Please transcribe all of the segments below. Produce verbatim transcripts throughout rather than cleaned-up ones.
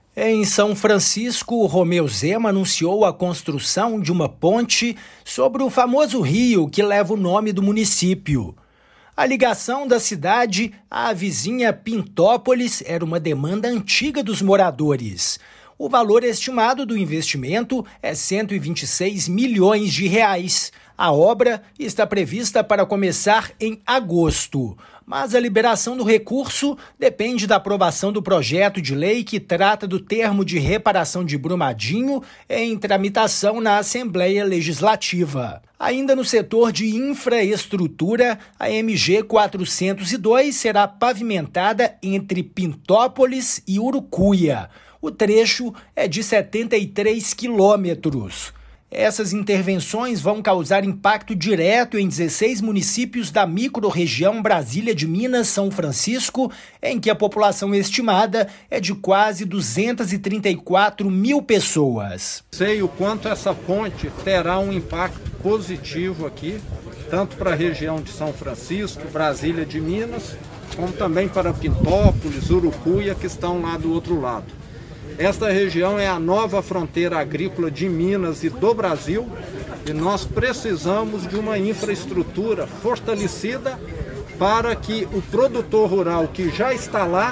Em São Francisco, Romeu Zema anunciou a construção de uma ponte sobre o famoso rio que leva o nome do município. A ligação da cidade à vizinha Pintópolis era uma demanda antiga dos moradores. O valor estimado do investimento é cento e vinte e seis milhões de reais. A obra está prevista para começar em agosto, mas a liberação do recurso depende da aprovação do projeto de lei que trata do termo de reparação de Brumadinho em tramitação na Assembleia Legislativa. Ainda no setor de infraestrutura, a M G quatrocentos e dois será pavimentada entre Pintópolis e Urucuia. O trecho é de setenta e três quilômetros. Essas intervenções vão causar impacto direto em dezesseis municípios da microrregião Brasília de Minas, São Francisco, em que a população estimada é de quase duzentas e trinta e quatro mil pessoas. Sei o quanto essa ponte terá um impacto positivo aqui, tanto para a região de São Francisco, Brasília de Minas, como também para Pintópolis, Urucuia, que estão lá do outro lado. Esta região é a nova fronteira agrícola de Minas e do Brasil e nós precisamos de uma infraestrutura fortalecida para que o produtor rural que já está lá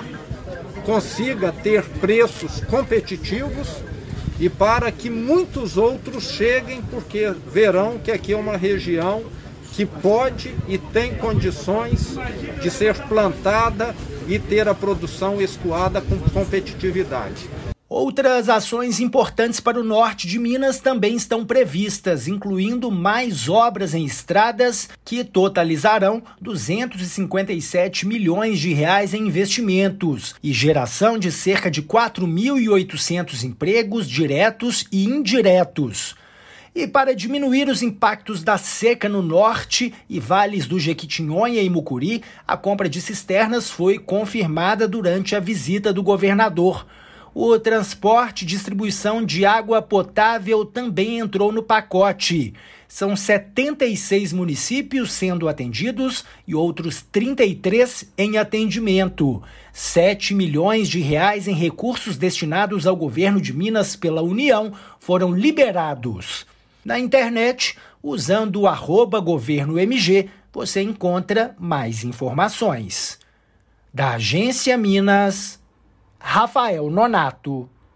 consiga ter preços competitivos e para que muitos outros cheguem, porque verão que aqui é uma região que pode e tem condições de ser plantada e ter a produção escoada com competitividade. Outras ações importantes para o norte de Minas também estão previstas, incluindo mais obras em estradas que totalizarão duzentos e cinquenta e sete milhões de reais em investimentos e geração de cerca de quatro mil e oitocentos empregos diretos e indiretos. E para diminuir os impactos da seca no norte e vales do Jequitinhonha e Mucuri, a compra de cisternas foi confirmada durante a visita do governador. O transporte e distribuição de água potável também entrou no pacote. São setenta e seis municípios sendo atendidos e outros trinta e três em atendimento. sete milhões de reais em recursos destinados ao governo de Minas pela União foram liberados. Na internet, usando o arroba governo M G, você encontra mais informações. Da Agência Minas, Rafael Nonato.